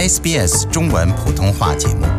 SBS 中文普通话节目。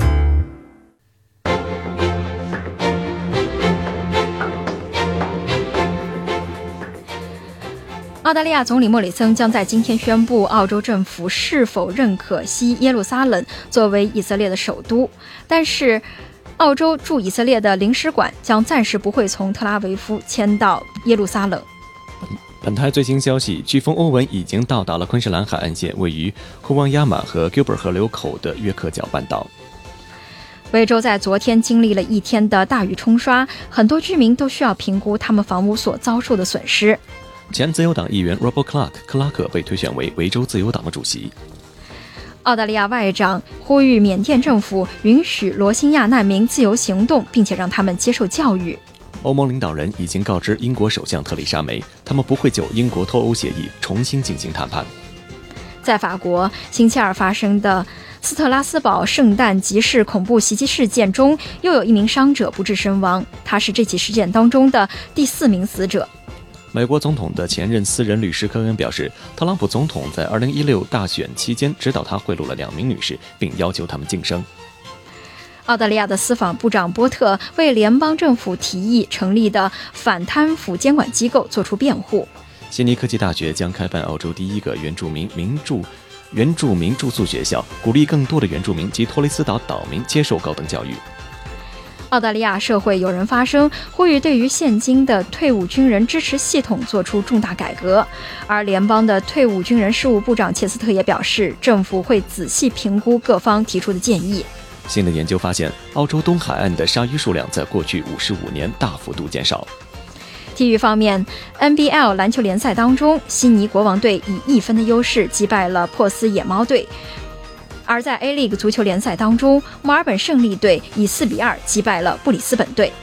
澳大利亚总理莫里森将在今天宣布澳洲政府是否认可西耶路撒冷作为以色列的首都，但是澳洲驻以色列的领事馆将暂时不会从特拉维夫迁到耶路撒冷。 本台最新消息，飓风欧文已经到达了昆士兰海岸线位于库旺亚马和 Gilbert 河流口的约克角半岛。 维州在昨天经历了一天的大雨冲刷，很多居民都需要评估他们房屋所遭受的损失。 前自由党议员 Robert Clark 克拉克被推选为维州自由党的主席。 澳大利亚外长呼吁缅甸政府允许罗兴亚难民自由行动，并且让他们接受教育。 欧盟领导人已经告知英国首相特蕾莎梅，他们不会就英国脱欧协议重新进行谈判。 在法国，星期二发生的斯特拉斯堡圣诞集市恐怖袭击事件中，又有一名伤者不治身亡，他是这起事件当中的第4名死者。 美国总统的前任私人律师科恩表示，特朗普总统在2016大选期间指导他贿赂了2名女士，并要求他们晋升。 澳大利亚的司法部长波特为联邦政府提议成立的反贪腐监管机构作出辩护。 悉尼科技大学将开办澳洲第一个原住民住宿学校，鼓励更多的原住民及托雷斯岛岛民接受高等教育。 澳大利亚社会有人发声，呼吁对于现今的退伍军人支持系统做出重大改革，而联邦的退伍军人事务部长切斯特也表示，政府会仔细评估各方提出的建议。 新的研究发现，澳洲东海岸的鲨鱼数量在过去55年大幅度减少。 体育方面 ，NBL 篮球联赛当中，悉尼国王队以1分的优势击败了珀斯野猫队。而在 A-League 足球联赛当中，墨尔本胜利队以4-2击败了布里斯本队。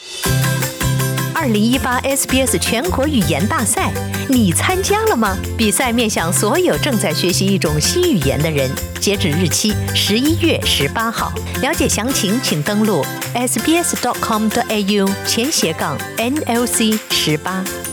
2018 SBS 全国语言大赛，你参加了吗？比赛面向所有正在学习一种新语言的人，截止日期11月18号。了解详情请登录 sbs.com.au/NLC18。